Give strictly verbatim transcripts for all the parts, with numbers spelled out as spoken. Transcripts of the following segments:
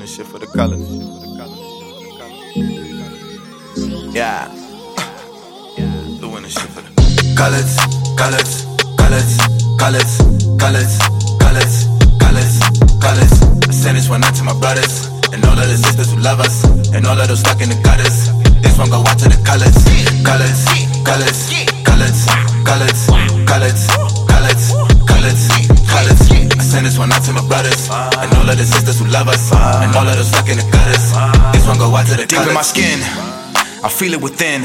this shit for the colors. Yeah. Doing this shit for the colors, colors, colors, colors, colors, colors, colors, colors. I send this one out to my brothers and all of the sisters who love us and all of those stuck in the gutters. This one go out to the colors, colors, colors, colors, colors, colors, colors, colors, colors. I send this one out to my brothers and all of the sisters who love us and all of those stuck in the gutters. This one go out to the colors. Deep in my skin, I feel it within.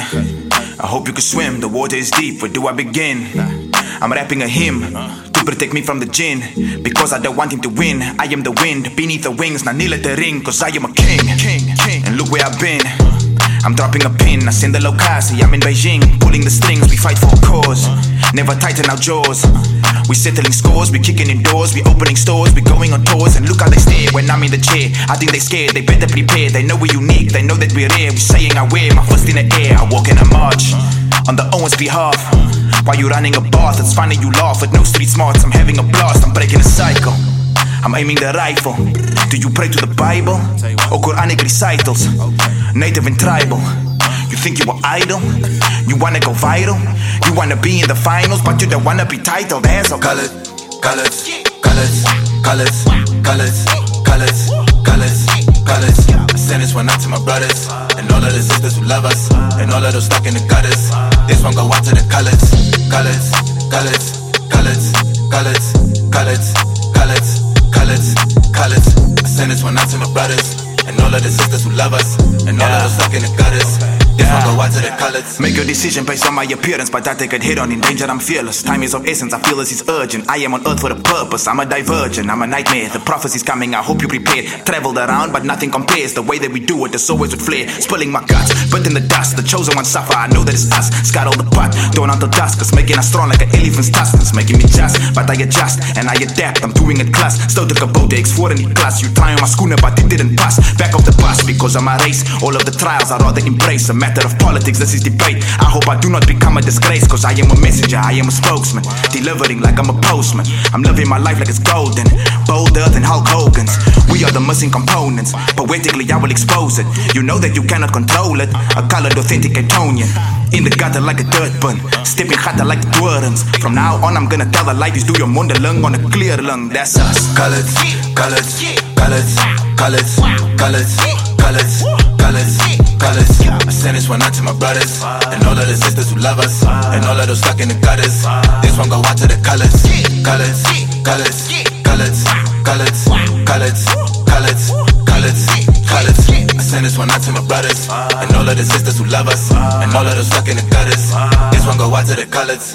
I hope you can swim, the water is deep, where do I begin? I'm rapping a hymn to protect me from the jinn, because I don't want him to win. I am the wind beneath the wings, now kneel at the ring, cause I am a king. And look where I've been, I'm dropping a pin, I send the lokazi, I'm in Beijing, pulling the strings, we fight for a cause. Never tighten our jaws, we settling scores, we kicking in doors, we opening stores, we going on tours, and look how they stare when I'm in the chair. I think they scared, they better prepare, they know we're unique, they know that we're rare, we saying I wear my fist in the air, I walk in a march, on the Owens behalf. While you running a bath, it's funny you laugh with no street smarts, I'm having a blast, I'm breaking a cycle, I'm aiming the rifle. Do you pray to the Bible, or Quranic recitals, native and tribal? You think you were idle? You wanna go viral? You wanna be in the finals, but you don't wanna be titled as a colors, colors, colors, colors, colors, colors, colors, colors. I send this one out to my brothers and all of the sisters who love us and all of those stuck in the gutters. This one go out to the colors, colors, colors, colors, colors, colors, colors, colors, colors. I send this one out to my brothers and all of the sisters who love us and all of those stuck in the gutters. This one go out to the colors. Make your decision based on my appearance, but I take a hit on in danger, I'm fearless. Time is of essence, I feel this is urgent. I am on earth for a purpose, I'm a divergent, I'm a nightmare. The prophecy's coming, I hope you prepared. Traveled around, but nothing compares. The way that we do it, it's always with flair. Spilling my guts, but in the dust, the chosen one suffer, I know that it's us. Scat all the pot, thrown out the dusk. It's making us strong like an elephant's tusk. It's making me just, but I adjust and I adapt. I'm doing it class, still took a boat, X four in the class. You try on my schooner, but it didn't pass. Back off the bus, because of my race. All of the trials I rather embrace. A matter of politics, this is debate. I hope I do not become a disgrace, cause I am a messenger, I am a spokesman, delivering like I'm a postman. I'm living my life like it's golden, bolder than Hulk Hogan's. We are the missing components, poetically I will expose it. You know that you cannot control it. A colored authentic Etonian, in the gutter like a dirt bin, stepping hotter like the Dwarens. From now on I'm gonna tell the ladies, do your mondelung on a clear lung, that's us. Colors, colors, colors, colors, colors, colors, colors, colors. I send this one out to my brothers and all of the sisters who love us and all of those stuck in the gutters. This one go out to the colors, colors, colors, colors, colors, colors, colors, colors, colors. I send this one out to my brothers and all of the sisters who love us and all of those stuck in the gutters. This one go out to the colors.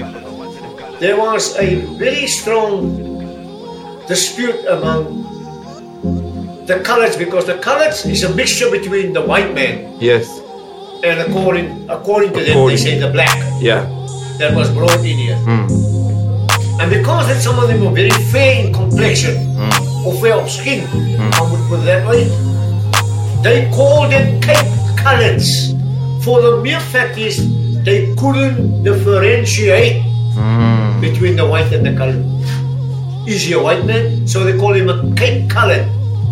There was a very strong dispute among the colours, because the colours is a mixture between the white man, yes, and according according to according. them they say the black, yeah, that was brought in here. mm. And because that some of them were very fair in complexion, Mm. or fair of skin, Mm. I would put it that way, they called them Cape Colours. For the mere fact is they couldn't differentiate Mm. between the white and the colour. Is he a white man? So they call him a Cape Colour.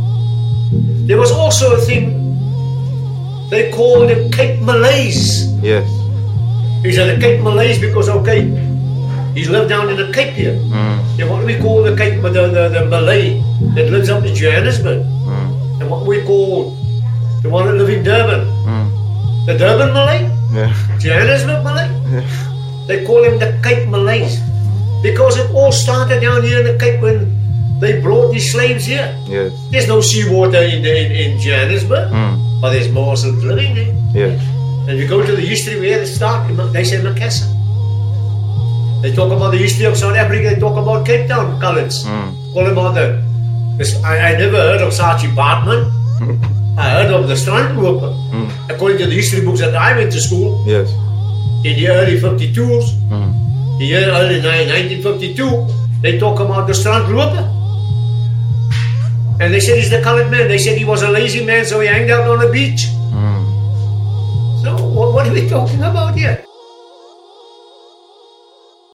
There was also a thing, they called them Cape Malays. yes, He said the Cape Malays because, okay, he's lived down in the Cape here. mm. And what we call the Cape, the, the, the Malay that lives up in Johannesburg. Mm. And what we call the one that lives in Durban. Mm. The Durban Malay, yeah, Johannesburg Malay. yeah. They call him the Cape Malays. Because it all started down here in the Cape when they brought these slaves here. Yes, There's no seawater in, the, in, in Johannesburg, mm. but there's Muslims living there. yes, And you go to the history where they start, they say Macassar. They talk about the history of South Africa, they talk about Cape Town colours. mm. Call about the, this, I, I never heard of Saatchi Baartman. I heard of the Strandloper. Mm. According to the history books that I went to school, yes, in the early fifty-twos, mm. the year early nineteen fifty-two, they talk about the Strandloper. And they said he's the coloured man. They said he was a lazy man, so he hanged out on the beach. Mm. So what, what are we talking about here?